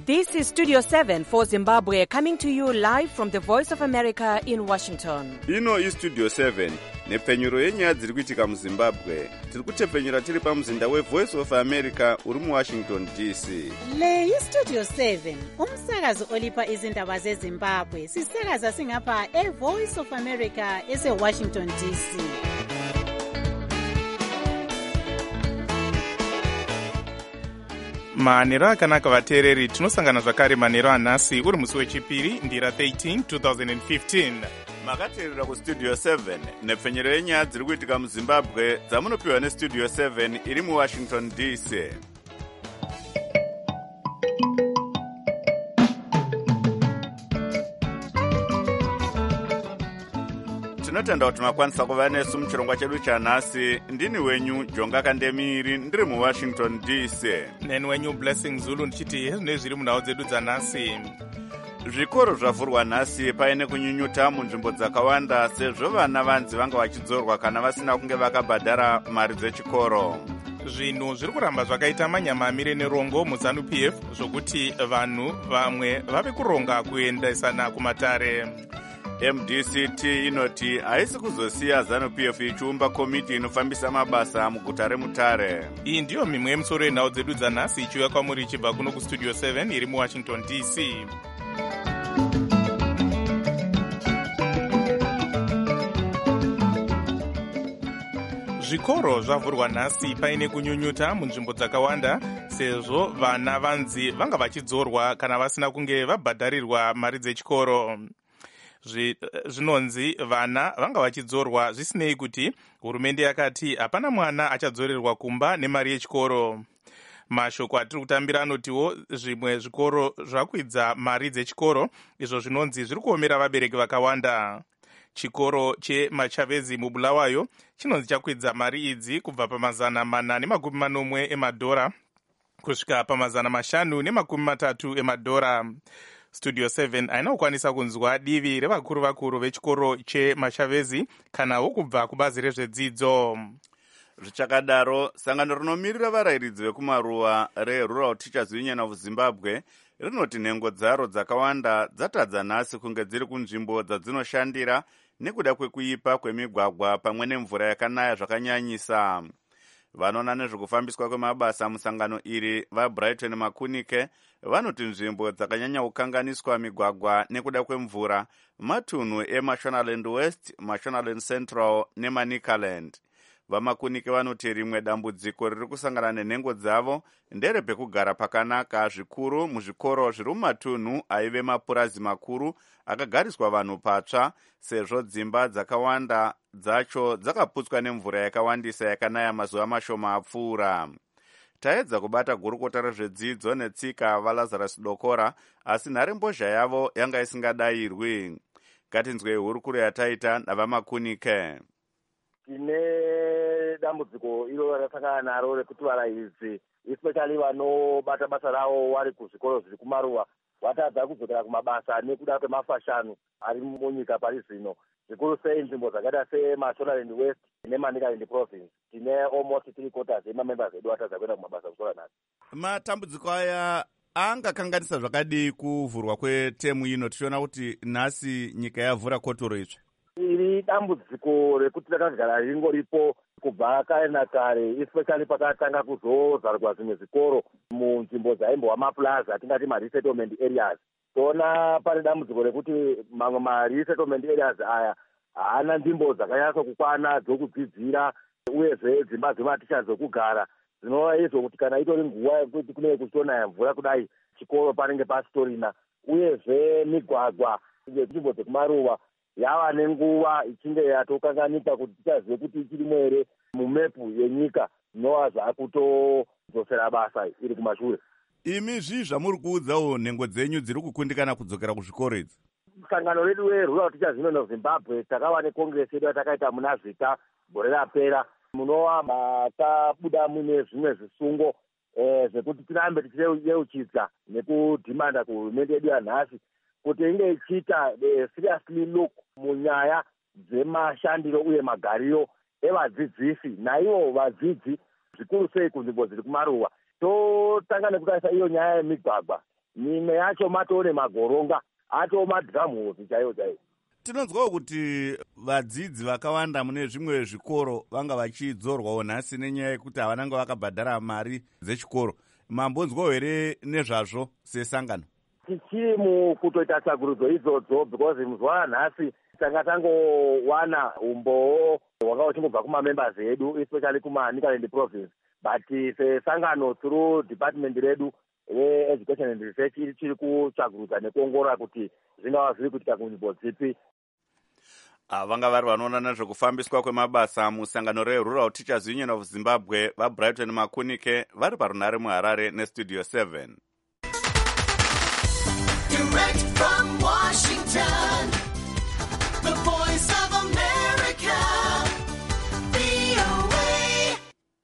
This is Studio 7 for Zimbabwe, coming to you live from the Voice of America in Washington. Ino iStudio 7 nepfenyuro yenyaya dziri kuitika muZimbabwe. Tiri kutepfenyura tiri pamuzinda weVoice of America uri muWashington DC. Le iStudio 7 umsakazo olipa izindaba zeZimbabwe. Sisakaza singapha eVoice of America eseWashington DC. manheru akanaka vateereri, tinosangana zvakare manheru anhasi uri musi wechipiri ndira 13 2015. Makateerera kuStudio 7 nepfenyuro yenyaya dziri kuitika muZimbabwe dzamunopiwa neStudio 7 iri muWashington DC. Tinotenda kuti makwanisa kuva nesu muchirongwa chedu chanhasi. Ndini wenyu Jonga Kandemiri ndiri muWashington DC. Neni wenyu Blessing Zulu ndichiti hezvinei zviri munhau dzedu dzanhasi. Zvikoro zvavhurwa nhasi paine kunyunyuta munzvimbo dzakawanda sezvo vana vanzi vanga vachidzorwa kana vasina kunge vakabhadhara mari dzechikoro. Zvinhu zviri kuramba zvakaita manyamamire nerongo muZANU-PF zvokuti vanhu vamwe vave kuronga kuendesana kumatare. MDCT inoti haisi kuzosiya ZANU-PF ichiumba komiti inofambisa mabasa muguta reMutare. Iyi ndiyo mimwe yemusoro yenhau dzedu dzanhasi ichiuya kwamuri ichibva kuno kuStudio 7 iri muWashington DC. Zvikoro zvavhurwa nhasi paine kunyunyuta munzvimbo dzakawanda sezvo vana vanzi vanga vachidzorwa kana vasina kunge vabhadharirwa mari dzechikoro. Zvinonzi vana vanga vachidzorwa zvisinei kuti hurumende yakati hapana mwana achadzorerwa kumba nemari yechikoro. Mashoko atiri kutambira anotiwo zvimwe zvikoro zvakwidza mari dzechikoro, izvo zvinonzi zviri kuomera vabereki vakawanda. Chikoro cheMachavezi muBulawayo chinonzi chakwidza mari idzi kubva pa440 emadhora kusvika pa530 emadhora. Studio 7 haina kukwanisa kunzwa divi revakuru vechikoro cheMachavezi kanawo kubva kubazi rezvedzidzo. Zvichakadaro, sangano rinomirira varayiridzi vekumaruwa reRural Teachers Union of Zimbabwe rinoti nhengo dzaro dzakawanda dzatadza nhasi kunge dziri kunzvimbo dhadzinoshandira nekuda kwekuipa kwemigwagwa pamwe nemvura yakanaya zvakanyanyisa. Vanoona nezvekufambiswa kwemabasa musangano iri vaBrighton Makunike vanoti nzvimbo dzakanyanya kukanganiswa migwagwa nekuda kwemvura matunhu eMashonaland West, Mashonaland Central neManicaland. VaMakunike vanoti rimwe dambudziko riri kusangana nenhengo dzavo nderepekugara pakanaka zvikuru muzvikoro zviri mumatunhu aive mapurazi makuru akagariswa vanhu patsva sezvo dzimba dzakawanda dzacho dzakaputswa nemvura yakawandisa yakanaya mazuva mashoma apfuura. Taedza kubata gurukota rezvedzidzo netsika vaLazarus Dokora asi nharembozha yavo yanga isingadayirwi. Ngatinzwei hurukuro yataita navaMakunike. Tine dambudziko iro rakasangana naro rekuti varairidzi especially vanobata basa ravo vari kuzvikoro zviri kumaruwa vatadza kudzokera kumabasa nekuda kwemafashanu ari munyika pari zvino, zvikuru sei nzvimbo dzakaita seMashonaland West neManicaland Province. Tine almost 3/4 emamembers edu vatadza kuenda kumabasa kusora nhasi. Matambudziko aya angakanganisa zvakadii kuvhurwa kwetemu ino, tichiona kuti nhasi nyika yavhura kotoro itsva? Iri dambudziko rekuti rakagara ringoripo kubva kare nakare, especially pakatanga kuzozarwa zvimwe zvikoro munzvimbo dzaimbova maplaza atingati maresettlement areas. Toona pane dambudziko rekuti mamwe maresettlement areas aya haana nzvimbo dzakanyatso kukwana dzokudzidzira uyezve dzimba dzematicha dzokugara. Zvinova izvo kuti kana itori nguva yekuti kunenge kuchitonaya mvura kudai chikoro panenge pasitorina, uyezve migwagwa nzvimbo dzekumaruwa yava nenguva ichinge yatokanganika kuti tichazive kuti ichirimo here mumepu yenyika, zvinova zvakutodzosera basa iri kumashure. Imi zvii zvamuri kuudzawo nhengo dzenyu dziri kukundikana kudzokera kuzvikoro idzi? Sangano redu reRural Teachers Union of Zimbabwe takava nekongresi yedu yatakaita muna Zvita gore rapera. Munova makabuda mune zvimwe zvisungo zvekuti tirambe tichiyeuchidza nekudhimanda kuhurumende yedu yanhasi kuti inge ichiita seriously look munyaya dzemashandiro uye magariro evadzidzisi naivo vadzidzi zvikuru sei kunzvimbo dziri kumaruwa. Totanga nekutarisa iyo nyaya yemigwagwa. mimwe yacho matoo nemagoronga atoo madramhosi chaiwo chaiwo. Tinonzwawo kuti vadzidzi vakawanda mune zvimwe zvikoro vanga vachidzorwawo nhasi nenyaya yekuti havananga vakabhadhara mari dzechikoro. Mambonzwawo here nezvazvo sesangano? Tichiri mukutoita tsagurudzo idzodzo because muzuva nhasi tanga tangowana umboo hwanga uchingobva kumamembers edu especially kumaNicaland province, but sesangano through department redu re-education and research chiri kutsvagurudza nekuongorora kuti zvingava zviri kuitika kunzvimbo dzipi. Vanga vari vanoona nezvekufambiswa kwemabasa musangano reRural Teachers Union of Zimbabwe vaBrighton Makunike vari parunhare muHarare neStudio 7. Direct from Washington, the voice of America, VOA.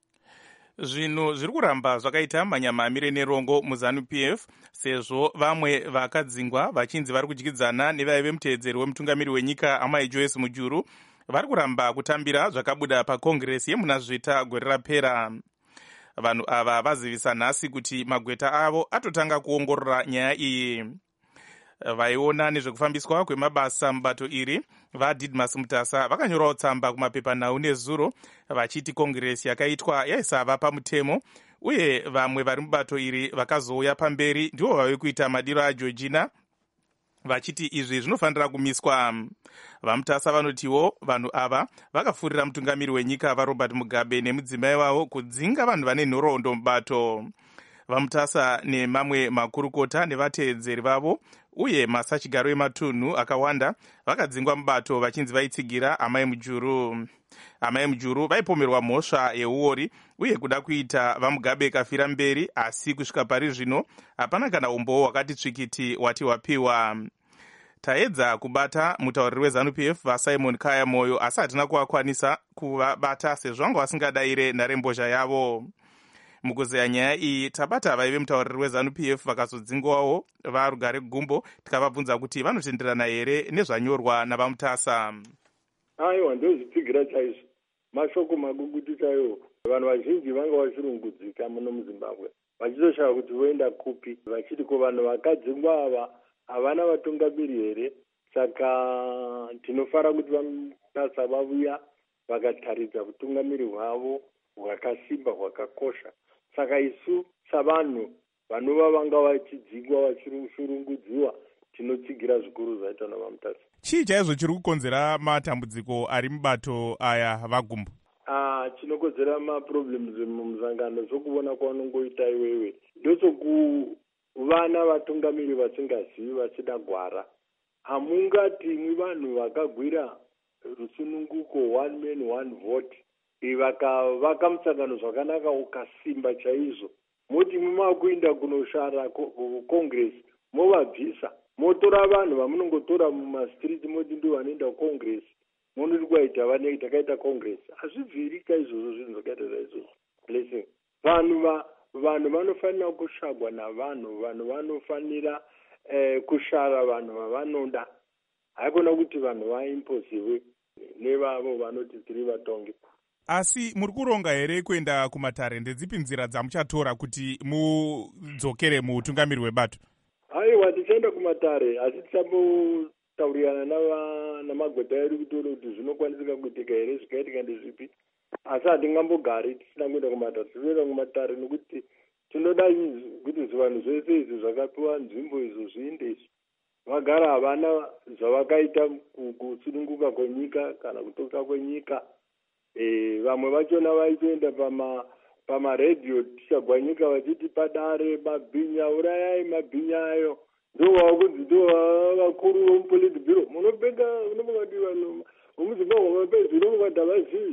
Zvinhu zviri kuramba zvakaita manyamamire nerongo muZANU-PF sezvo vamwe vakadzingwa vachinzi vari kudyidzana nevaive muteedzeri wemutungamiri wenyika Amai Joyce Mujuru vari kuramba kutambira zvakabuda pakongresi yemunazvita gore rapera. Vanhu ava vazivisa nhasi kuti magweta avo atotanga kuongorora nyaya iyi. Vaiona nezvekufambiswa kwemabasa mubato iri vaDidmas Mutasa vakanyorawo tsamba kumapepanhau nezuro vachiti kongresi yakaitwa yaisava pamutemo, uye vamwe vari mubato iri vakazouya pamberi ndivo vave kuita madiro aGeorgina vachiti izvi zvinofanira kumiswa. VaMutasa vanotiwo vanhu ava vakafurira mutungamiri wenyika vaRobert Mugabe nemudzimai wavo kudzinga vanhu vane nhoroondo mubato. VaMutasa nemamwe makurukota nevateedzeri vavo uye masachigaro ematunhu akawanda vakadzingwa mubato vachinzi vaitsigira Amai Mujuru. Amai Mujuru vaipomerwa mhosva yeuori uye kuda kuita vaMugabe kafira mberi, asi kusvika pari zvino hapana kana umboo wakati tsvikiti wati wapiwa. Taedza kubata mutauriri weZANU-PF vaSimon Kaya Moyo asi hatina kuvakwanisa kuvabata sezvo vanga vasingadayire nharembozha yavo. Mukuzeya nyaya iyi tabata vaive mutauriri weZANU-PF vakazodzingwawo varugare gumbo tikavabvunza kuti vanotenderana here nezvanyorwa navaMutasa. Aiwa, ndozvitsigira chaizvo, mashoko magugutu chaiwo. Vanhu vazhinji vanga vachirungudzika muno muZimbabwe vachitoshava kuti voenda kupi, vachiti ko vanhu vakadzingwa ava havana vatungamiri here. Saka tinofara kuti vaMutasa vavuya vakataridza utungamiri hwavo hwakasimba hwakakosha. Saka isu savanhu vanova vanga vachidzingwa vachirungudziwa tinotsigira zvikuru zvaitwa navaMutasa. Chii chaizvo chiri kukonzera matambudziko ari mubato aya vagumbo? Chinokonzera maproblems mumusangano sokuona kwaunongoita iwewe ndosokuvana vatungamiri vasingazivi vachida gwara. Hamungatimwi vanhu vakagwira rusununguko one man one vote vakavaka musangano zvakanaka ukasimba chaizvo, moti mumakuinda kunoshara kongresi movabvisa, motora vanhu vamunongotora mumastriti moti ndo vanoenda kukongresi, monoti kwaita takaita kongresi. Hazvibviri kaizvozvo zvinhu zvakaita saizvozvo. Blessing, vanhu vanofanira kushagwa navanhu, vanhu vanofanira kushara vanhu vavanoda, haikona kuti vanhu vaimposiwe nevavo vanoti tiri vatongi. Asi muri kuronga here kuenda kumatare? Ndedzipi nzira dzamuchatora kuti mudzokere muutungamiri hwebato? Aiwa, tichaenda kumatare, asi tichambotaurirana namagweta edu kutaura kuti zvinokwanisika kuitika here, zvikaitika ndezvipi. Asi hatingambogari tisina kuenda kumatare. Tinoenda kumatare nekuti tinoda kuti zvivanhu zvese izvi zvakapiwa nzvimbo izvo zviinde izvi vagara havana zvavakaita kusununguka kwenyika kana kutoka kwenyika. Vamwe vachona vaitoenda pamaredhiyo tichagwanyika vachiti padare mabhinya, urayai mabhinya ayo, ndo vakuru vomupolitbiro. Munopeka kuti vanhu vomuZimbabwe mapezvino mukati havazivi.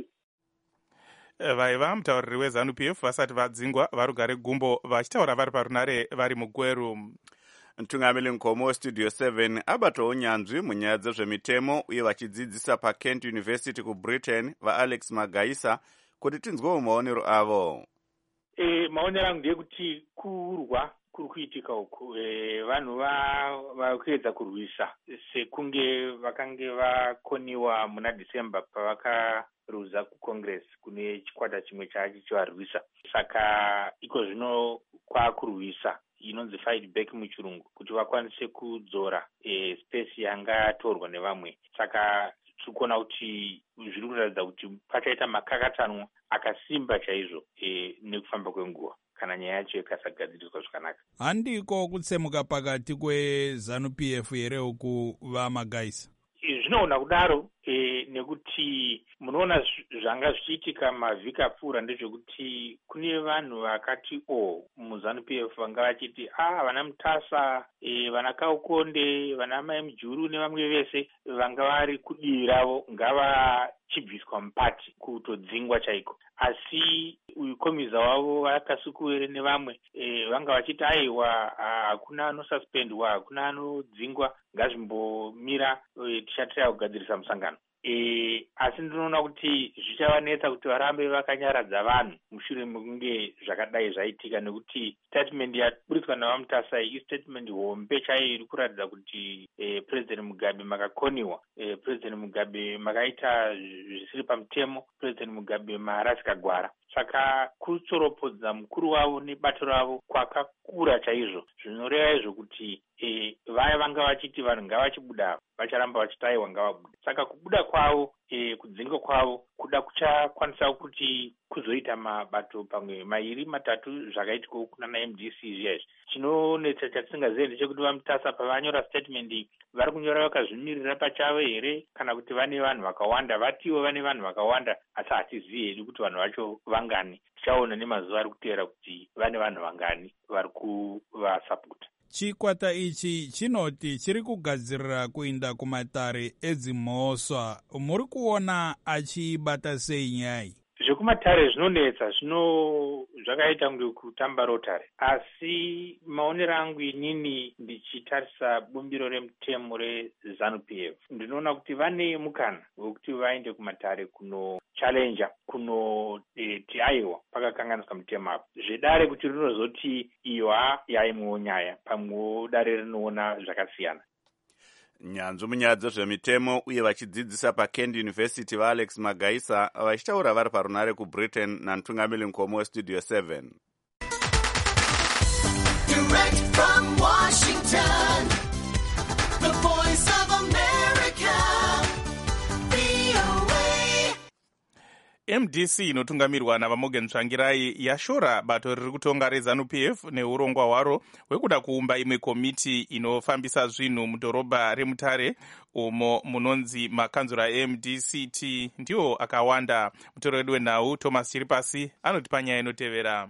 Vaiva mutauriri weZANU-PF vasati vadzingwa varugare gumbo vachitaura vari parunhare vari mugweru. Mutungamiri Nkomo Studio 7 abatawo nyanzvi munyaya dzezvemitemo uye vachidzidzisa paKent University kuBritain vaAlex Magaisa kuti tinzwewo maonero avo. Maonero angu ndeyekuti kurwa kuri kuitika uku vanhu vakuedza kurwisa sekunge vakange vakoniwa muna December pavakaruza kucongress kune chikwata chimwe chichivarwisa. Saka iko zvino kwakurwisa inonzi fight back muchirungu kuti vakwanise kudzora space yanga yatorwa nevamwe. Saka tikuona kuti zviri kuratidza kuti pachaita makakatanwa akasimba chaizvo nekufamba kwenguva kana nyaya yacho ikasagadziriswa zvakanaka. Handiko kutsemuka pakati kweZANU-PF here uku vaMagaisa? Zvinoona kudaro nekuti munoona zvanga zvichiitika mavhiki apfuura ndezvekuti kune vanhu vakati muZANU-PF vanga vachiti vana Mutasa, vana Kaukonde, vana Mai Mujuru nevamwe vese vanga vari kudivi ravo ngavachibviswa mupati kutodzingwa chaiko. Asi uyu komiza wavo vakasukuwere nevamwe vanga vachiti aiwa hakuna anosuspendwa, hakuna anodzingwa, ngazvimbomira tichatira kugadzirisa musangano. Asi ndinoona kuti zvichavanetsa kuti varambe vakanyaradza vanhu mushure mekunge zvakadai zvaitika, nekuti statement yaburitswa navaMutasa statement hombe chaiyo iri kuratidza kuti President Mugabe makakoniwa, President Mugabe makaita zvisiri pamutemo, President Mugabe marasika gwara. Saka kutsoropodza mukuru wavo nebato ravo kwakakura chaizvo, zvinoreva izvo kuti vaya vanga vachiti vanhu ngavachibuda vacharamba vachitaiwa ngavabuda. Saka kubuda kwavo, kudzinga kwavo kuda kuchakwanisa kuti kuzoita mabato pamwe mairi matatu zvakaitwa kunana MDC izvi. Chinonetsa chatisingazivi ndechekuti vaMutasa pavanyora statement iyi vari kunyora vakazvimirira pachavo here kana kuti vane vanhu vakawanda. Vatiwo vane vanhu vakawanda asi hatizivi hedu kuti vanhu vacho vangani. Tichaona nemazuva ari kuteera kuti vane vanhu vangani vari kuvasapota. Chikwata ichi chinoti chiri kugadzirira kuinda kumatare edzimhosva. Muri kuona achibata sei nyaya? Zvekumatare zvinonetsa, zvakaita kunge kutamba rotary. Asi maonero angu inini ndichitarisa bumbiro remutemo reZANU-PF, ndinoona kuti vane mukana wekuti vaende kumatare kuno challenge, kunoti aiwa pakakanganiswa mutemo apo. Zvedare kuti rinozoti iyo yaimwewo nyaya, pamwewo dare rinoona zvakasiyana. Nyanzvi munyaya dzezvemitemo uye vachidzidzisa paKent University vaAlex Magaisa vachitaura vari parunare kuBritain namutungamiri mukoma weStudio 7. Direct from Washington, the voice of America, VOA. MDC inotungamirwa navaMorgan Tsvangirai yashora bato riri kutonga reZANU-PF neurongwa hwaro hwekuda kuumba imwe komiti inofambisa zvinhu mudhorobha reMutare umo munonzi makanzura eMDCT ndiwo akawanda. Mutori wedu wenhau Thomas Chiripasi anoti panyaya inotevera.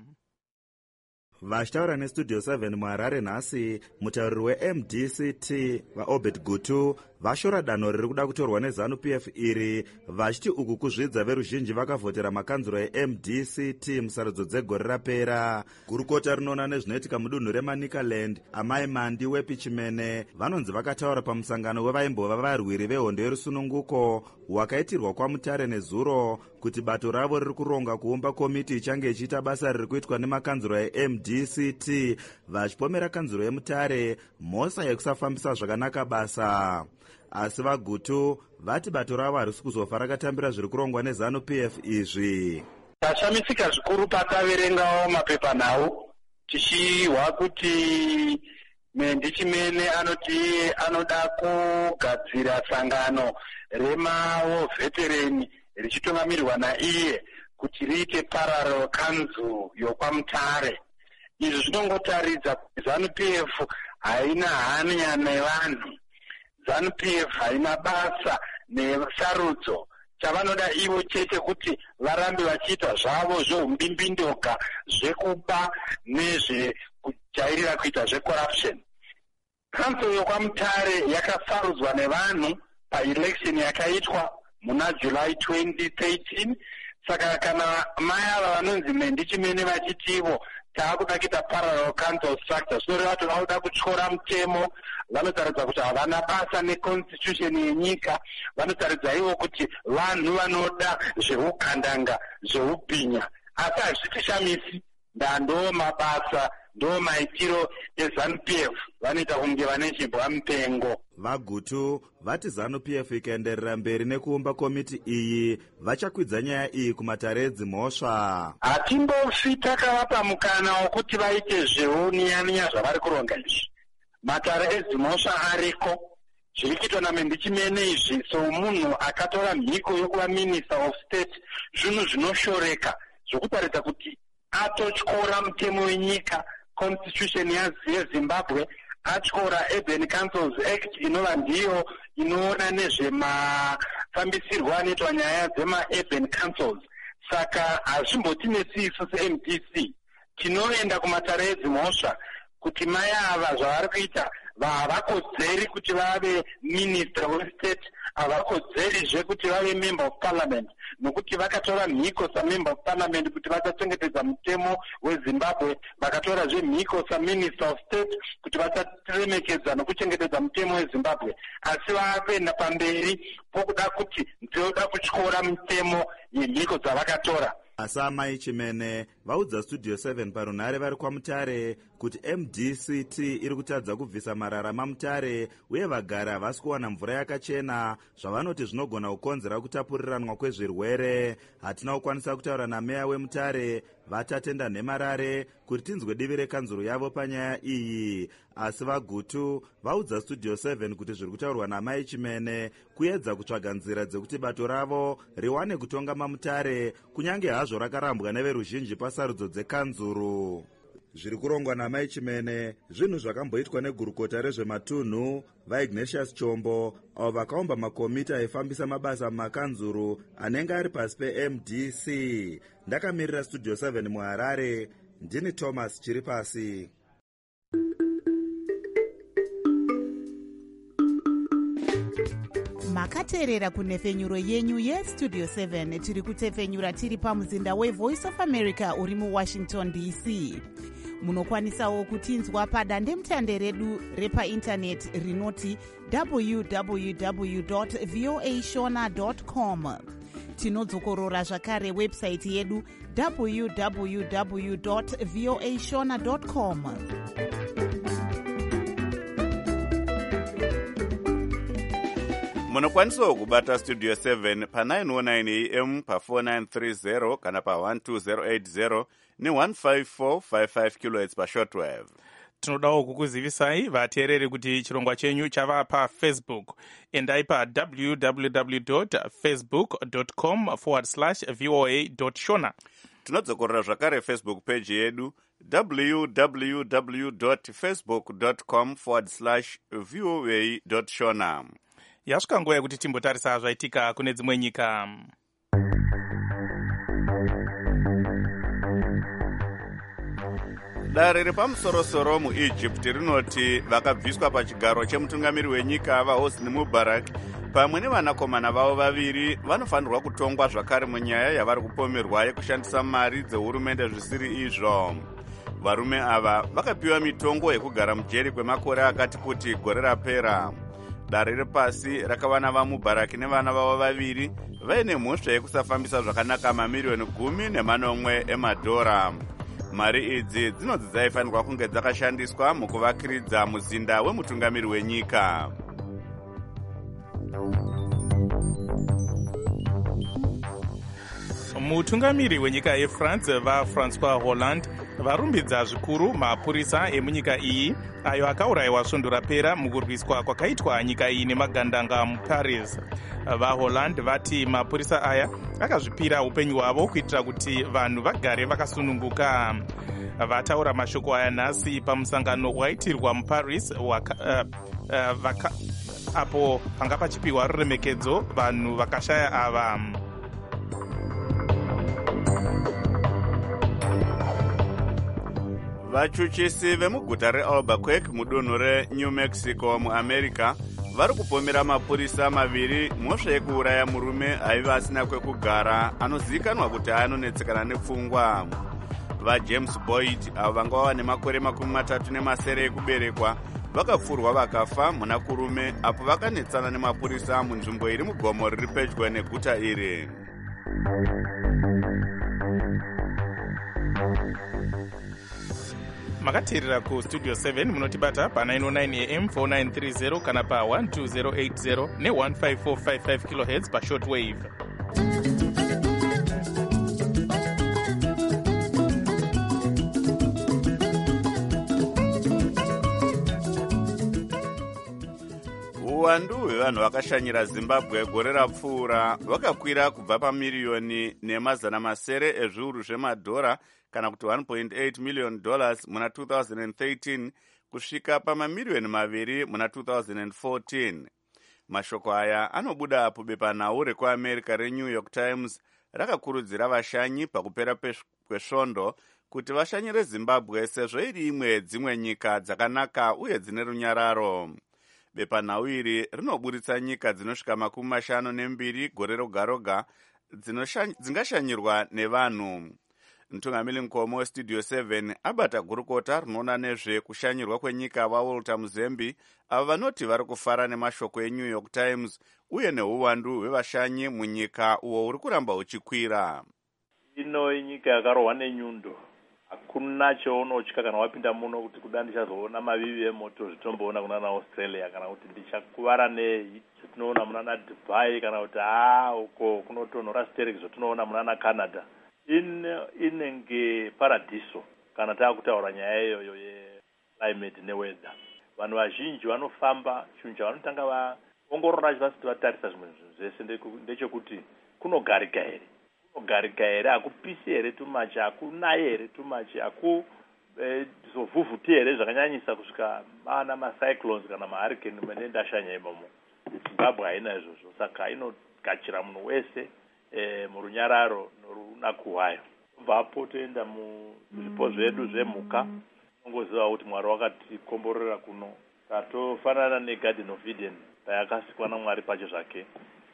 Vachitaura neStudio 7 muHarare nhasi, mutauriri weMDCT vaObed Gutu vashora danho riri kuda kutorwa neZANU-PF iri, vachiti uku kuzvidza veruzhinji vakavhotera makanzuro eMDCT musarudzo dzegore rapera. Gurukota rinoona nezvinoitika mudunhu reManicaland, Amai Mandi wePichimene, vanonzi vakataura pamusangano wevaimbova varwiri vehondo yerusununguko hwakaitirwa kwaMutare nezuro kuti bato ravo riri kuronga kuumba komiti ichange ichiita basa riri kuitwa nemakanzuro eMDCT, vachipomera kanzuro yeMutare mhosa yekusafambisa zvakanaka basa. Asi vaGutu vati bato ravo harisi kuzofa rakatambira zviri kurongwa neZANU-PF izvi. Tashamisika zvikuru pataverengawo mapepanhau tichihwa kuti Ndichimene anoti anoda kugadzira sangano remawo veterani richitungamirirwa naiye kuti riite parallel council yokwaMutare. Izvi zvinongotaridza kuti ZANU-PF haina hanya nevanhu. ZANU-PF haina basa nesarudzo. Chavanoda ivo chete kuti varambe vachiita zvavo zveumbimbidoga zvekuba nezvekujairira kuita zvecorruption. Council yokwaMutare yakasarudzwa nevanhu paelection yakaitwa muna July 2013. Saka kana mai ava vanonzi Ndichimene vachitivo taakuda kuita parallel council structure, zvinoreva kuti vanoda kutyora mutemo, vanotaridza kuti havana basa neconstitution yenyika, vanotaridza ivo kuti vanhu vanoda zveugandanga, zveubhinya. Asi hazvitishamisi, ndando mabasa ndo maitiro eZANU-PF vanoita kunge vane chimbwamupengo. vagutu vati ZANU-PF ikaenderera mberi nekuumba komiti iyi vachakwidza nyaya iyi kumatare edzimhosva. Hatimbofi takavapa mukana wokuti vaite zveuniya zvavari kuronga izvi. Matare edzimhosva ariko, zviri kuitwa naMendi Chimene izvi somunhu akatora mhiko yokuva Minister of State, zvinhu zvinoshoreka zvokutaridza kuti atotyora mutemo wenyika, constitution yeZimbabwe, atyora Urban Councils Act inova ndiyo inoona nezvemafambisirwo anoitwa nyaya dzema-urban councils. Saka hazvimbotinetsi isu seMDC, tinoenda kumatare edzimhosva kuti mai ava zvavari kuita havakodzeri kuti vave Minister westate, havakodzerizve kuti vave Member of Parliament, nokuti vakatora mhiko saMember of Parliament kuti vachachengetedza mutemo weZimbabwe, vakatorazve mhiko saMinister of State kuti vacharemekedza nokuchengetedza mutemo weZimbabwe, asi vakuenda pamberi pokuda kuti ndinoda kutyora mutemo yemhiko dzavakatora. Asi amai Chimene vaudza Studio 7 parunhare vari kwaMutare kuti MDCT iri kutadza kubvisa marara maMutare uye vagari havasi kuwana mvura yakachena, zvavanoti zvinogona kukonzera kutapuriranwa kwezvirwere. Hatina kukwanisa kutaura nameya weMutare vatatenda nhemarare kuti tinzwe divi rekanzuro yavo panyaya iyi, asi vagutu vaudza Studio 7 kuti zviri kutaurwa namai Chimene kuedza kutsvaga nzira dzekuti bato ravo riwane kutonga maMutare, kunyange hazvo rakarambwa neveruzhinji pasarudzo dzekanzuro. Zviri kurongwa namai Chimene zvinhu zvakamboitwa negurukota rezvematunhu vaIgnatius Chombo, avo vakaumba makomiti aifambisa mabasa mumakanzuro anenge ari pasi peMDC. Ndakamirira Studio 7 muHarare, ndini Thomas Chiripasi. makateerera kunhefenyuro yenyu yestudio 7. tiri kutefenyura tiri pamuzinda weVoice of America uri muWashington DC. munokwanisawo kutinzwa padandemutande redu repaindaneti rinoti www.voashona.com. tinodzokorora zvakare webhusaiti yedu www.voashona.com. munokwanisawo kubata Studio 7 pa909 AM pa4930 kana pa12080 ne15455 kHz pashortwave. tinodawo kukuzivisai vateereri kuti chirongwa chenyu chava pafacebook. endai pa www.facebook.com/voa.shona. tinodzokorera zvakare Facebook page yedu www.facebook.com/voa.shona. yasvika nguva yekuti timbotarisa zvaitika kune dzimwe nyika. dare repamusorosoro muEgypt rinoti vakabviswa pachigaro chemutungamiri wenyika vaHosni Mubarak pamwe nevanakomana vavo vaviri vanofanirwa kutongwa zvakare munyaya yavari kupomerwa yekushandisa mari dzehurumende zvisiri izvo. varume ava vakapiwa mitongo yekugara mujeri kwemakore akati kuti gore rapera. dare repasi rakawana vaMubaraki nevana vavo vaviri vaine mhosva yekusafambisa zvakanaka mamiriyoni 10 emadhora. mari idzi dzinonzi dzaifanirwa kunge dzakashandiswa mukuvakiridza muzinda wemutungamiri wenyika. mutungamiri wenyika yeFrance vaFrancois Hollande varumbidza zvikuru mapurisa emunyika iyi ayo akaurayiwa svondo rapera mukurwiswa kwakaitwa nyika iyi nemagandanga muParis. vaHollande vati mapurisa aya akazvipira upenyu hwavo kuitira kuti vanhu vagare vakasununguka. vataura mashoko aya nhasi pamusangano waitirwa muParis apo panga pachipiwa ruremekedzo vanhu vakashaya ava. vachuchisi vemuguta reAlbuquerque mudunhu reNew Mexico muAmerica vari kupomera mapurisa maviri mhosva yekuuraya murume aiva asina kwekugara anozivikanwa kuti anonetsekana nepfungwa. vaJames Boyd avo vanga vava nemakore 37 ekuberekwa vakapfurwa vakafa muna kurume apo vakanetsana nemapurisa munzvimbo iri mugomo riri pedyo neguta iri. makateerera kustudio 7 munotibata pa909 am 4930 kana pa12080 ne15455 kilohertz pashortwave. uwandu hwevanhu vakashanyira zimbabwe gore rapfuura hwakakwira kubva pamiriyoni nemazana masere ezviuru zvemadhora kana kuti $1.8 million muna 2013 kusvika pamamiriyoni maviri muna 2014. mashoko aya anobuda pubepanhau rekuamerica renew york times rakakurudzira vashanyi pakupera kwesvondo kuti vashanyire zimbabwe sezvo iri imwe dzimwe nyika dzakanaka uye dzine runyararo. bepanhau iri rinoburitsa nyika dzinosvika 52 gore roga roga dzingashanyirwa nevanhu. mutungamiri mukoma westudio 7 abata gurukota rinoona nezvekushanyirwa kwenyika vaWalter Muzembi avo vanoti vari kufara nemashoko eNew York Times uye neuwandu hwevashanyi munyika uwo huri kuramba huchikwira. ino inyika yakarohwa nenyundo, hakuna cheunotya kana wapinda muno kuti kuda ndichazoona mavivi emoto zvitomboona kunana Australia, kana kuti ndichakuvara nezvitinoona munana Dubai, kana kuti uko kunotonhora stereki zvatinoona munana Canada. inenge paradiso kana taakutaura nyaya iyoyo yeclimate neweather. vanhu vazhinji vanofamba, chinhu chavanotanga vaongorora vasati vatarisa zvimwe zvese ndechekuti kunogarika here, kunogarika here, hakupisi here tumachi, hakunayi here tumachi, hakuzovhuvhuti here zvakanyanyisa kusvika mana macyclones kana mahurricane mene ndashanya imomo. Zimbabwe haina izvozvo, saka inogachira munhu wese murunyararo norunaku hwayo. Kubvapo toenda muzvipo zvedu zvemhuka, unongoziva kuti Mwari wakatikomborera kuno. Tatofanana neGarden of Eden payakasikwa naMwari pacho zvake.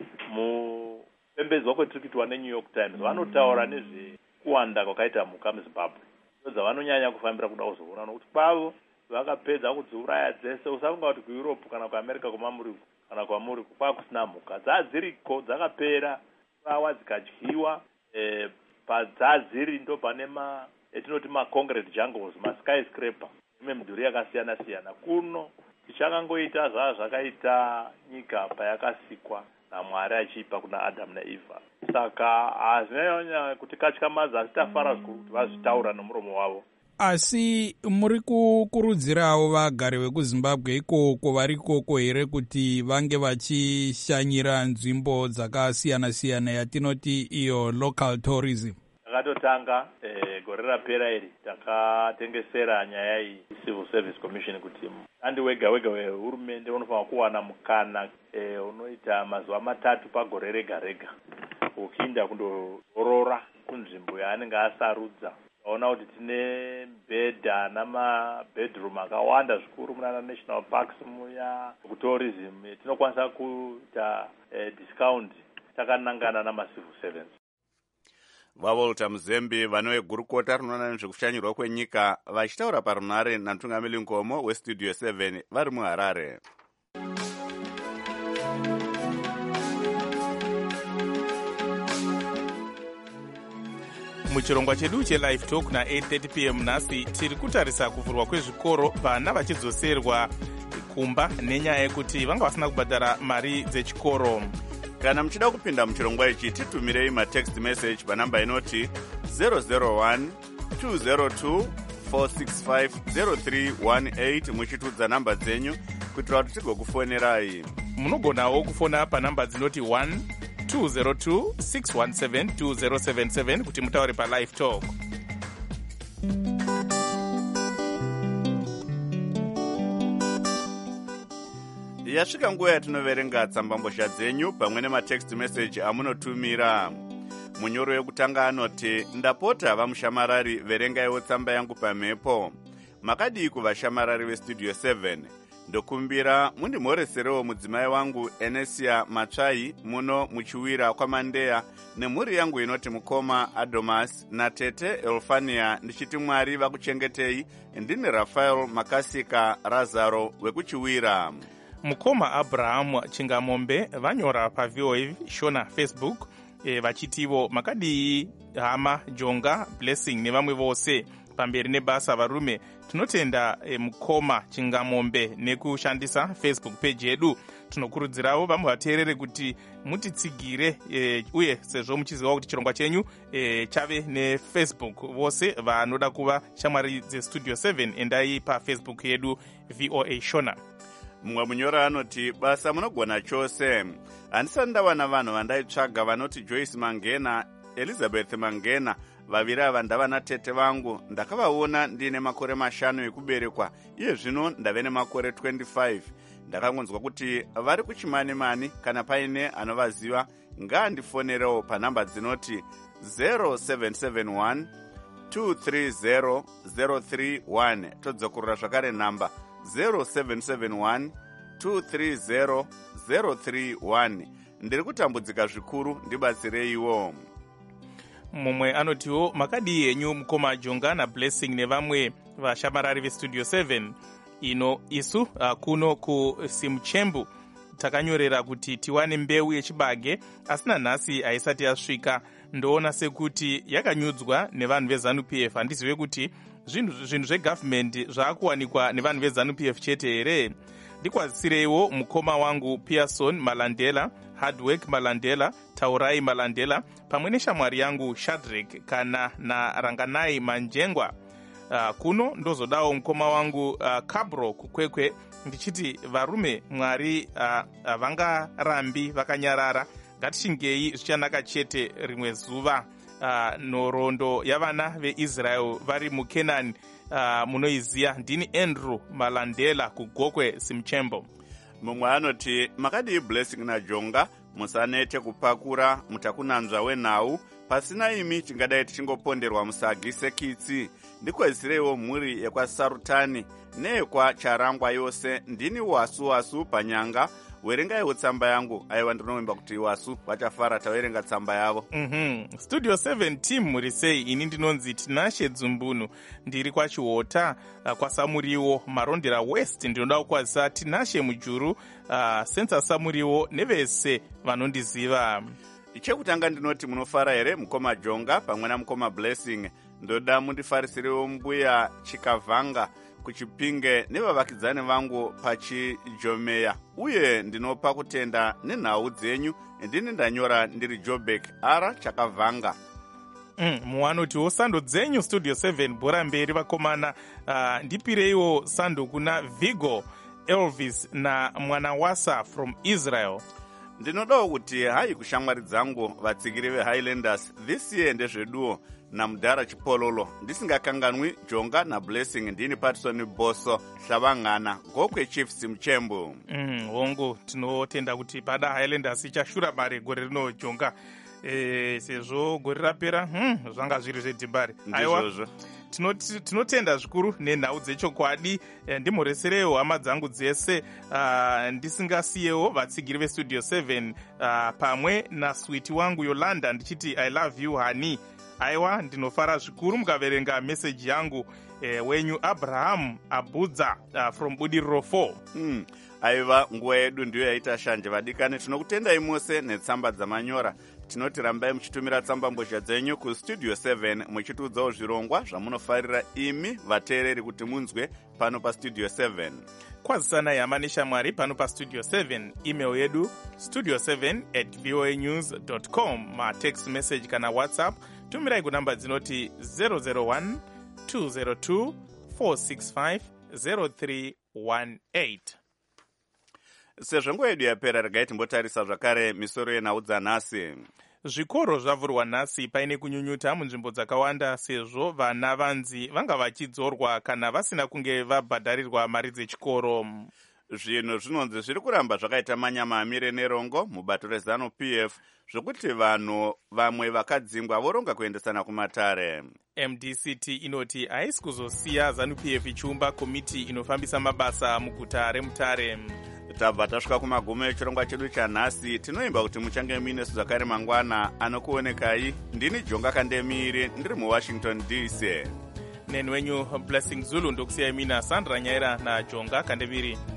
Mupembedzwa kwetiri kuitwa neNew York Times vanotaura nezvekuwanda kwakaita mhuka muZimbabwe. Dzavanonyanya kufambira kuda kuzoona nokuti kwavo vakapedza kudziuraya dzese. Usafunga kuti kuEurope kana kuAmerica kumamuri kana kwamuri kwakusina mhuka. Dzadziriko dzakapera awa dzikadyiwa. Padzadziri ndo pane etinoti concrete jungles, skyscraper, imwe midhuri yakasiyana siyana. Kuno tichakangoita zvakaita nyika payakasikwa naMwari achipa kuna Adam naEva. Saka hazvinonyanya kuti katyamadza, asi tafara kuti vazvitaura nomuromo wavo. Asi muri kukurudzirawo vagari vekuZimbabwe ikoko vari ikoko here kuti vange vachishanyira nzvimbo dzakasiyana siyana yatinoti iyo local tourism? Takatotanga gore rapera iri takatengesera nyaya iyi Civil Service Commission kuti andi wega wehurumende unofanira kuwana mukana unoita mazuva 3 pagore rega rega ukiinda kundorora kunzvimbo yaanenge asarudza. Taona kuti tine mibhedha namabedroom akawanda zvikuru munana national parks muya kutourism. Tinokwanisa kuita discount takanangana namacivil servants. vaWalter Muzembi vanowegurukota rinoona nezvekushanyirwa kwenyika vachitaura parunare namutungamiri mukoma westudio 7 vari muHarare. muchirongwa chedu chelive talk na8:30 pm nhasi tiri kutarisa kuvhurwa kwezvikoro vana vachidzoserwa kumba nenyaya yekuti vanga vasina kubhadhara mari dzechikoro. kana muchida kupinda muchirongwa ichi titumirei matext message panhamba inoti 001 202 465 0318 muchitudza nhamba dzenyu kuitira kuti tigokufonerai. munogonawo kufona panhamba dzinoti 1 202 617 2077 kuti mutaure palive talk. yasvika nguva yatinoverenga tsambambozha dzenyu pamwe nematext message amunotumira. munyoro yekutanga anoti ndapota vamushamarari verengaiwo tsamba yangu pamhepo. makadii kuvashamarari vestudio 7 ndokumbira mundimhoreserewo mudzimai wangu Enesia Matsvai muno muchiwira kwamandeya nemhuri yangu inoti mukoma Adomas natete Elfania ndichiti Mwari vakuchengetei. ndini Rafael Makasika Razaro wekuchiwira. mukoma Abraham Chingamombe vanyora paVOA Shona Facebook vachitivo makadii hama Jonga Blessing nevamwe vose pamberi nebasa varume. Tinotenda Mukoma Chingamombe nekushandisa Facebook page yedu. Tinokurudzirawo vamwe vateerere kuti mutitsigire uye sezvo muchiziva kuti chirongwa chenyu chave neFacebook, vose vanoda kuva shamwari dzestudio 7 endai paFacebook yedu VOA Shona. Mumwe munyora anoti basa munogona chose. Handisati ndawana vanhu vandaitsvaga vanoti Joyce Mangena, Elizabeth Mangena, vaviri ava ndava natete vangu. Ndakavaona ndine makore 5 ekuberekwa, iye zvino ndave nemakore 25. Ndakangonzwa kuti vari kuchimani-mani. Kana paine anovaziva ngaandifonerewo panhamba dzinoti 0771 230 031. Todzokorora zvakare nhamba 0771 230 031. Ndiri kutambudzika zvikuru, ndibatsireiwo. Mumwe anotiwo makadii henyu Mukoma Jonga naBlessing nevamwe vashamarari vestudio 7. Ino isu kuno kuSimchembu takanyorera kuti tiwane mbeu yechibage, asina nhasi haisati yasvika. Ndoona sekuti yakanyudzwa nevanhu veZANU-PF. Handizive kuti zvinhu zvegavhmendi zvaakuwanikwa nevanhu veZANU-PF chete here. Ndikwazisireiwo mukoma wangu Pearson Malandela, Hardwork Malandela, Taurai Malandela, pamwe neshamwari yangu Shadrack kana naRanganai Manjengwa. Kuno ndozodawo mukoma wangu Kabro kukwekwe, ndichiti varume Mwari vangarambi vakanyarara. Ngatishingei zvichanaka chete rimwe zuva. Nhoroondo yavana veIsrael vari muKenani munoiziya. Ndini Andrew Malandela kugokwe Simchembo. Mumwe anoti makadii Blessing naJonga, musanete kupakura mutakunanzva wenhau. Pasina imi tingadai tichingoponderwa musagi sekitsi. Ndikwezisireiwo mhuri yekwasarutani neyekwa Charangwa yose. Ndini wasu panyanga. Werengaiwo tsamba yangu. Aiwa ndinovimba kuti wasu vachafara taverenga tsamba yavo. Studio 7 team muri sei? Ini ndinonzi Tinashe Dzumbunu, ndiri kwaChiota kwaSamuriwo Marondera West. Ndinoda kukwazisa Tinashe Mujuru, Sensa Samuriwo nevese vanondiziva. Chekutanga ndinoti munofara here Mukoma Jonga pamwe naMukoma Blessing. Ndoda mundifarisirewo mbuya Chikavhanga kuChipinge nevavakidzani vangu pachiJomeya. Uye ndinopa kutenda nenhau dzenyu. Ndini ndanyora ndiri Jobek Ara Chakavhanga. Muwanotiwo sando dzenyu Studio 7 bhora mberi vakomana. Ndipireiwo sando kuna Vigo Elvis na mwana wasa from Israel. Ndinodawo kuti hai kushamwari dzangu vatsigiri veHighlanders this year ndezveduo naMudhara Chipololo. Ndisingakanganwi Jonga naBlessing. Ndini Patson Boso Shavangana Gokwe Chiefs Mchembu. Hongu tinotenda kuti pada Highlanders ichashura bare gore rino Jonga. Sezvo gore rapera zvanga zviri zvedhimbari. Aiwa tinotenda zvikuru nenhau dzechokwadi. Ndimureserewo hama dzangu dzese, ndisingasiyewo vatsigiri vestudio 7 pamwe naswiti wangu Yolanda ndichiti I love you honey. Aiwa ndinofara zvikuru mukaverenga meseji yangu. Wenyu Abraham Abudza from Budiriro 4. Aiva nguva yedu ndiyo yaita shanje vadikani. Tinokutendai mose netsamba dzamanyora. Tinoti rambai muchitumira tsamba mbozha dzenyu kustudio 7 muchitiudzawo zvirongwa zvamunofarira imi vateereri kuti munzwe pano pastudio 7. Kwazisanai hama neshamwari pano pastudio 7. Email yedu studio7@voanews.com. matext message kana WhatsApp tumirai kunamba dzinoti 001 202 465 0318. Sezvo nguva yedu yapera, regai timbotarisa zvakare misoro yenhau dzanhasi. Zvikoro zvavhurwa nhasi paine kunyunyuta munzvimbo dzakawanda sezvo vana vanzi vanga vachidzorwa kana vasina kunge vabhadharirwa mari dzechikoro. Zvinhu zvinonzi zviri kuramba zvakaita manyama amire nerongo mubato reZANU-PF zvokuti vanhu vamwe vakadzingwa voronga kuendesana kumatare. MDCT inoti haisi kuzosiya ZANU-PF ichiumba komiti inofambisa mabasa muguta reMutare. Tabva tasvika kumagumo echirongwa chedu chanhasi. Tinoimba kuti muchange muinesu zvakare mangwana. Anokuonekai ndini Jonga Kandemiri ndiri muWashington DC. Nenwenyu Blessing Zulu ndokusiyai mina Sandra Nyaira naJonga Kandemiri.